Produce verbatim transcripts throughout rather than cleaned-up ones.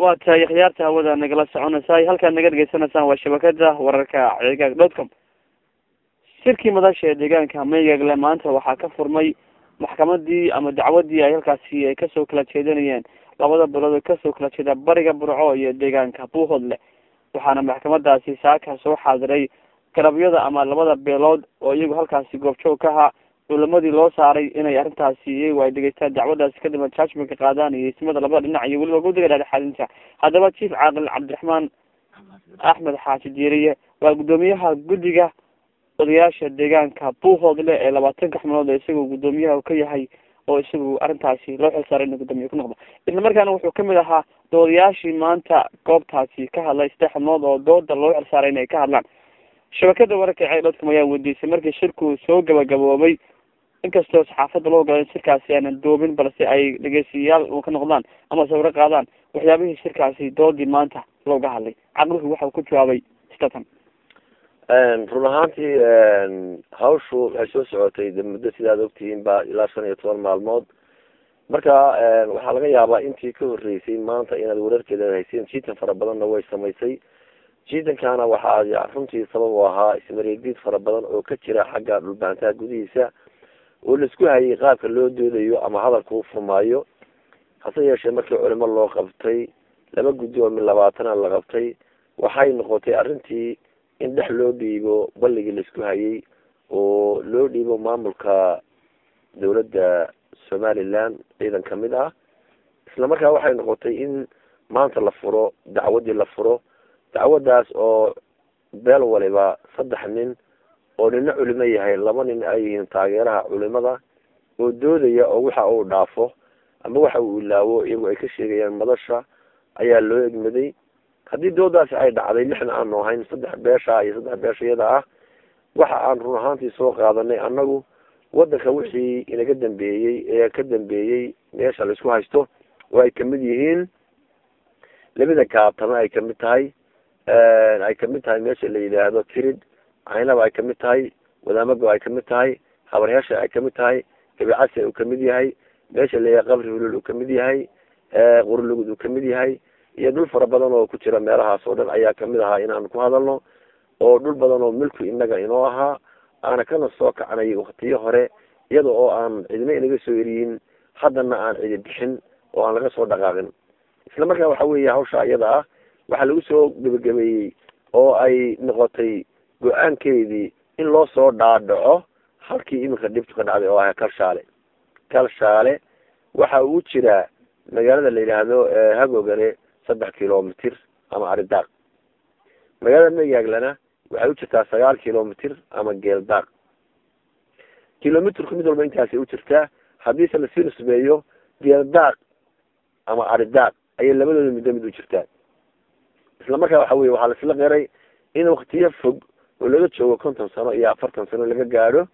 waa tahay khiyaarta hawada nagala soconaysay halkaad naga dhegeysanaysaan waa shabakada wararka cigaag dot com. shirkii madasha ee deegaanka Meegagle maanta waxaa ka furmay maxkamadii ama dacwadii ay halkaasi ay kasoo kala jeedinayeen labada bilood ee kasoo kala jeeda bariga Burco iyo deegaanka Buuhoodle. waxaana maxkamadaasi saaka soo xaadiray garabyada ama labada beelood oo iyagu halkaasi goobjoog ka ahaa dowlamadii loo saaray inay arrintaasi iyagu ay dhegeystaan dacwadaasi kadib judgment qaadaan iyo ismada labada dhinac iyo weliba guddiga dhexdhexaadinta. haddaba chief caaqil cabdiraxmaan axmed xaaji diiriye waa guddoomiyaha guddiga odayaasha deegaanka Buuhoodle ee labaatanka xubnood ee isagoo guddoomiyaha uu ka yahay oo isagu arrintaasi loo xilsaaray inuu guddoomiye ku noqdo. isla markaana wuxuu kamid ahaa doodayaashii maanta goobtaasi ka hadlay saddex xubnood oo dooda loo xilsaaray inay ka hadlaan. shabakada wararka cigaag dot com ayaa weydiisay markii shirku soo gabagaboobay inkastoo saxaafadda loo galay shirkaasi aanan duubin balse ay dhegeystayaal ka noqdaan ama sawiro qaadaan waxyaabihii shirkaasi doodii maanta looga hadlay. caqligu waxa uu ku jawaabay istatan run ahaantii hawshu waxay soo socotay de muddo sidaad ogtihiin ba ilaa shan iyo toban maalmood marka waxaa laga yaabaa intii ka horreysay maanta inaad wararkeeda hayseen jiitan fara badanna way samaysay. jiitankaana waxaa runtii sabab u ahaa ismareediid fara badan oo ka jira xagga dhulbaantaha gudihiisa oo laisku hayay qaabka loo doodayo ama hadalka u furmaayo. hase yeeshee markii culimo loo qabtay laba guddi oo min labaatana la qabtay waxay noqotay arrintii in dhex loo dhiibo balligii laisku hayay oo loo dhiibo maamulka dawladda somaliland ciidan kamid ah. isla markaa waxay noqotay in maanta la furo dacwadii la furo dacwadaas oo beel waliba saddex nin oo nina culimo yahay laba nin ay yihiin taageeraha culimada oo doodaya oo waxa uu dhaafo ama waxa uu ilaawo iyagu ay ka sheegayaan madasha ayaa loo egmaday. haddii doodaasi ay dhacday lixna aanu ahayn saddex beesha iyo saddex beeshayada ah waxa aan run ahaantii soo qaadanay annagu wadanka wixii inaga dambeeyey ee ka dambeeyey meesha laisku haysto oo ay kamid yihiin labada kaabtama ay kamid tahay ay kamid tahay meesha la yidhaahdo tirid caynaba ay kamid tahay wadaamago ay kamid tahay habaryaasha ay kamid tahay gabicase uu kamid yahay meesha la qabri hulul uu kamid yahay qurlugud uu kamid yahay iyo dhul fara badan oo ku jira meelahaas oo dhan ayaa kamid ahaa inaan ku hadalno oo dhul badan oo milku inaga inoo ahaa aana kana soo kacnay waktiyo hore iyada oo aan cidina inaga soo eriyin haddana aan cidi bixin oo aan laga soo dhaqaaqin. isla markaa waxa weeye hawsha iyada ah waxaa lagu soo gebagabeeyey oo ay noqotay go-aankeedii in loo soo dhaadhaco halkii iminka dhibtu ka dhacday oo ah kalshaale. kalshaale waxa uu jiraa magaalada la yidhaahdo hagogane saddex kilomitr ama aridaaq. magaalada Meegaglena waxay u jirtaa sagaal kilomitr ama geeldaaq. kilomitrku mid walba intaasay u jirtaa. haddiise lasii nisbeeyo geeldaaq ama aridaaq ayay labadooda middo mid u jirtaa. isla markaa waxa weye waxaa laisla qiray in waktiyo fog oo laga joogo konton sano iyo afartan sano laga gaadho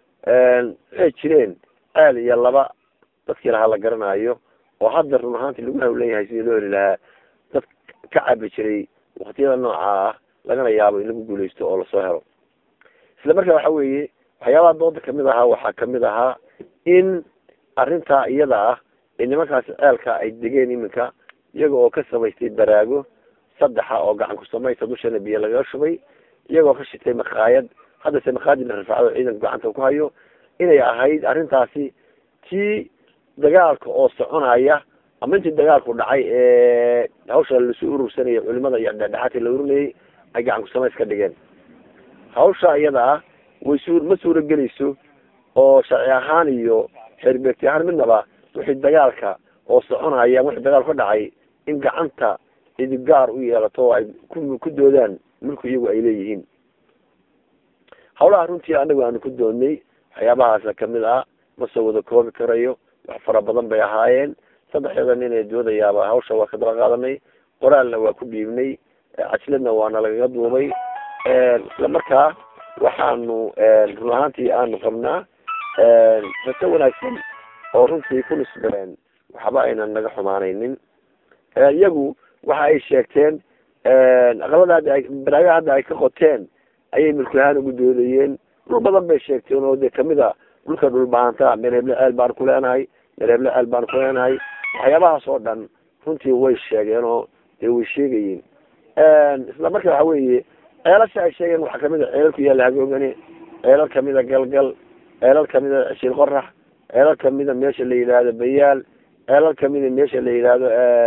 waxay jireen aal iyo laba dadkii lahaa la garanayo oo hadda run ahaantii lagu hawlan yahay sidii loo heli lahaa dad ka cabi jiray waktiyada nooca ah lagana yaabo in lagu guuleysto oo lasoo helo. isla markaa waxa weeye waxyaabaha dooda kamid ahaa waxaa kamid ahaa in arrintaa iyada ah ee nimankaasi ceelka ay degeen iminka iyaga oo ka samaystay baraago saddexa oo gacan ku samaysa dushana biyo lagaga shubay iyagoo ka shitay maqaayad haddase maqaayadii la rafacdo ciidanka gacanta ku hayo inay ahayd arrintaasi tii dagaalka oo soconaya ama intii dagaalku dhacay ee hawsha lasoo urursanayay culimada iyo dhexdhexaadka la urinayay ay gacan ku samays ka dhigeen. hawsha iyada ah way suur ma suura gelayso oo sharci ahaan iyo xeerbeegti ahaan midnaba wixii dagaalka oo soconaya wixii dagaal ka dhacay in gacanta cidi gaar u yeelato oo ay ku doodaan milku iyagu ay leeyihiin. hawlaha runtii anagu aanu ku doonnay waxyaabahaasa kamid ah ma soo wada koobi karayo wax fara badan bay ahaayeen. saddexda nin ee doodayaaba hawsha waa ka daba qaadanay qoraalna waa ku dhiibnay cajladna waana lagaga duubay. isla markaa waxaanu run ahaantii aanu qabnaa raso wanaagsan oo runtii ku nisbeen waxba aynan naga xumaanaynin. iyagu waxa ay sheegteen aqalada hadda ay baraaga hadda ay ka qoteen ayay milkulahaan ugu doodayeen. dhul badan bay sheegteen oo dee kamid a dhulka dhulbaanta mereeble ceel baan ku leenahay mereeble ceel baan ku leenahay waxyaabahaas oo dhan runtii way sheegeen oo dee way sheegayeen isla marka waxa weeye ceelasha ay sheegeen waxaa kamid a ceelal ku yaalla hagoogani, ceelal kamida galgal, ceelal kamida shil qorax, ceelal kamida meesha la yidhaahdo bayaal, ceelal kamida meesha la yidhaahdo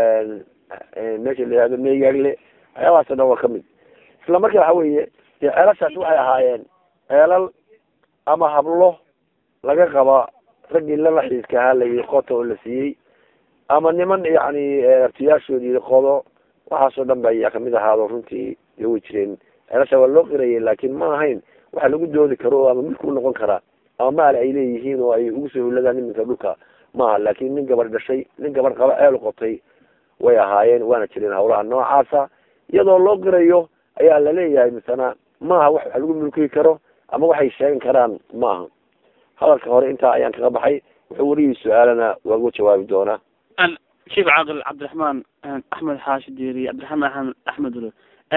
meesha la yidhahdo meygaagle, waxyaabahaasoo dhan waa kamid. isla marka waxa weeye dee ceelashaas waxay ahaayeen ceelal ama hablo laga qaba raggii lala xiiska ahaa layii qota oo la siiyey, ama niman yani artiyaashoodii qodo, waxaasoo dhan ba ayaa kamid ahaado runtii dee way jireen. ceelasha waa loo qirayay laakin ma ahayn waxa lagu doodi karo ama milku noqon karaa ama maal ay leeyihiin oo ay ugu soo huladaan iminka dhulka maaha. laakin nin gabar dhashay, nin gabar qaba ceel qotay way ahaayeen, waana jireen hawlaha noocaasa. iyadoo loo qirayo ayaa laleeyahay misana maaha wax wax lagu milki karo ama waxay sheegan karaan maaha. hadalka hore intaa ayaan kaga baxay. wuxuu wariyay su-aalana waa ugu jawaabi doonaa. sheekh caaqil cabdiraxmaan axmed xaashi diiri cabdiraxmaan axmed ulo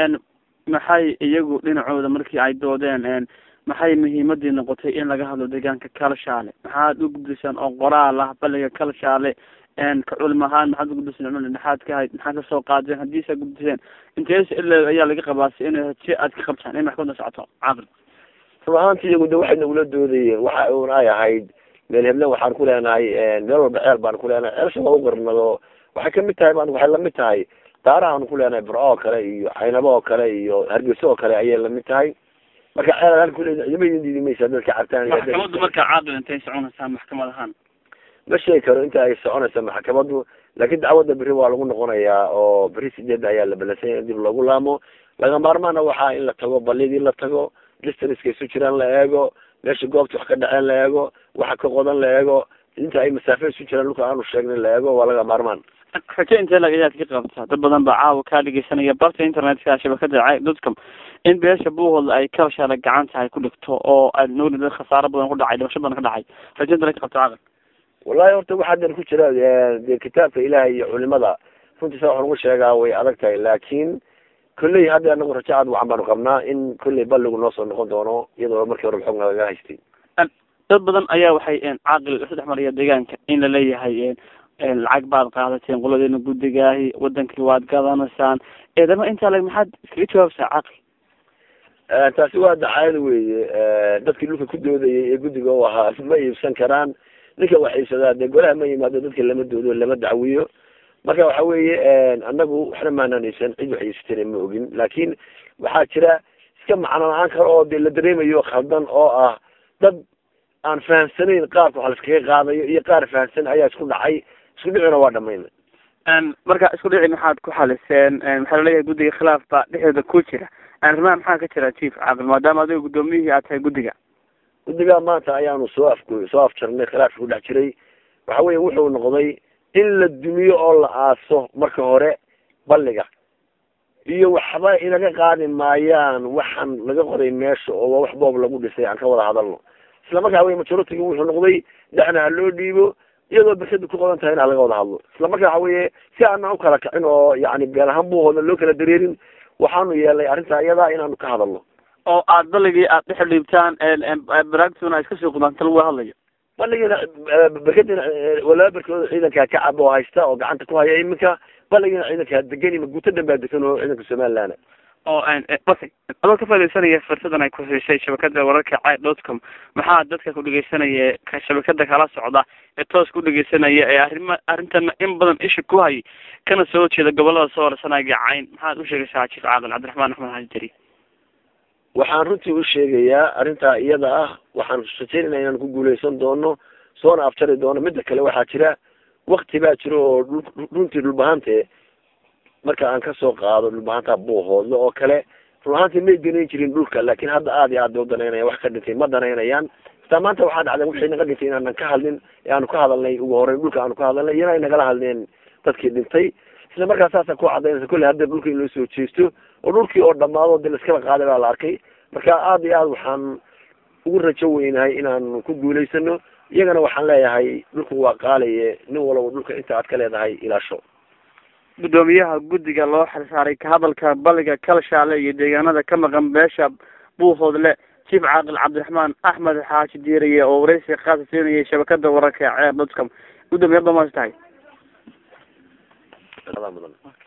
maxay iyagu dhinacooda markii ay doodeen maxay muhiimadii noqotay in laga hadlo deegaanka Kalshaale? maxaad u gudbisaan oo qoraal ah baliga Kalshaale ka culimo ahaan maxaad u gudbisaan culimada dhexaad ka hayd maxaad kasoo qaadeen haddiise gudbiseen intees ilaa ayaa laga qabaasay in si aad ka qabtaan in maxkamada socoto caaqil? run ahaanti iyagu de waxay nagula doodayeen waxa uun ay ahayd meel heblen waxaan ku leenahay meel walba ceel baan ku leenahay, ceelsha waa u qarnado waxay kamid tahay baan waxay lamid tahay daarahaan ku leenahay bur oo kale iyo caynabo oo kale iyo hargeysa oo kale ayay lamid tahay. marka ceelaan ku leenahay idima diidi maysa dadka cabtaan maxkamadu marka caaqil intay soconaysaa maxkamad ahaan ma sheegi karo inta ay soconaysa maxkamadu, laakiin dacwadda beri waa lagu noqonayaa oo beri sideed ayaa la balansan in dib loogu laamo. laga maarmaana waxaa in la tago balidii la tago, distanska isu jiraan la eego, meesha goobta wax ka dhaceen la eego, waxa ka qodan la eego, inta ay masaafe isu jiraan dhulka aanu sheegnay la eego, waa laga maarmaan. raje intee lagayaad ka qabtaa dad badan baa caawa kaa dhegeysanaya barta internetka shabakada cay dotcom in beesha buuhood ay Kalshaale gacanta ay ku dhigto oo ay nooli dad khasaaro badan ku dhacay, dhimasho badan ka dhacay. raje intee laga qabtaa caaqil? wallahi horta waxaa dan ku jira dee kitaabka ilaahay iyo culimada runtii saa waxaan ugu sheegaa way adag tahay, laakiin kolley hadda anagu rajo aad wacan baanu qabnaa in kolley balligu noo soo noqon doono iyadoo markii hore xoog nagaga haystay. dad badan ayaa waxay caaqil saddex mar iyo deegaanka in la leeyahay lacag baad qaadateen qoladeena guddigaahi wadankii waad gadanaysaan eedama intaa lag maxaad iskaga jawaabsaa caaqil? taasi waa dacaayad weeye. dadkii dhulka ku doodayay ee guddiga u ahaa ma iibsan karaan. ninka wax iibsadaa dee golaha ma yimaado dadka lama doodo lama dacwiyo. marka waxa weeye anagu waxna maanaan iibsan, cid wax iibsatana ma ogin, laakin waxaa jira iska macno la-aan kale oo dee la dareemayo khaldan oo ah dad aan fahamsanayn qaabka wax laiskaga qaadayo iyo qaar fahamsan ayaa isku dhacay. isku dhicina waa dhamayna. marka isku dhici maxaad ku xaliseen? maxaa laleeyahay guddiga khilaaf baa dhexdeeda ku jira, arrimaha maxaa ka jira chief caaqil maadaama adiga guddoomiyihii aad tahay guddiga? guddiga maanta ayaanu soo af soo afjarnay khilaafka ku dhex jiray. waxa weeye wuxuu noqday in la dumiyo oo la aaso marka hore balliga, iyo waxba inaga qaadi maayaan waxaan laga qoray meesha oo waa wax boob lagu dhisay aan ka wada hadalno. isla markaa wey majoritiga wuxuu noqday dhexna ha loo dhiibo iyadoo berkada ku qodan tahay in laga wada hadlo. isla markaa waxa weeye si aanan u kala kacin oo yani beel ahaan buuhooda loo kala dareerin waxaanu yeelnay arrintaa iyadaa inaanu ka hadalno oo aad balligii aad dhex dhiibtaan baraagtuna iska soo qudaan tal laga hadlayo. balligiina berkadina walaa berkooda ciidankaa ka cab oo haysta oo gacanta ku haya iminka, balligiina ciidankaa degan ima guuto dhan baa degan oo ciidanka somaliland oo basi adoo ka faaidaysanaya fursadan ay ku siisay shabakada wararka cay dotcom maxaa dadka ku dhegeysanaya ka shabakada kala socda ee toos ku dhegeysanaya ee arrima arrintana in badan isha ku hay kana soo jeeda gobolada soo warsanaya cayn maxaad u sheegaysaa chief caaqil cabdiraxmaan axmed xaaji diiri? waxaan runtii u sheegayaa arrintaa iyada ah waxaan rajeynayna inaan ku guuleysan doono soona afjari doono. midda kale waxaa jira wakti baa jiro oo runtii dhulbahante marka aan kasoo qaado dhulbahanta buuhoodlo oo kale run ahaantii may danayn jirin dhulka, laakin hadda aad iyo aad bay u danaynayaan. wax ka dhintay ma danaynayaan. istaa maanta waxaa dhacday wixii naga dhintay inaanan ka hadlin ee aanu ka hadalnay ugu horeyn dhulka aanu ka hadalnay iyana ay nagala hadleen dadkii dhintay. isla markaa saasa ku cadaynaysa kolley hadda dhulka in loo soo jeesto oo dhulkii oo dhamaado de laiskala qaaday baa la arkay. marka aad iyo aad waxaan ugu rajo weynahay inaan ku guulaysano. iyagana waxaan leeyahay dhulku waa qaalaye nin walaba dhulka inta aad ka leedahay ilaasho. guddoomiyaha guddiga loo xilsaaray ka hadalka balliga Kalshaale iyo deegaanada ka maqan beesha buuhoodle chief caaqil cabdiraxmaan axmed xaaji diiriye oo waraysi qaas siinayay shabakada wararka cay dotcom. guddoomiyaha dhammaan tahay.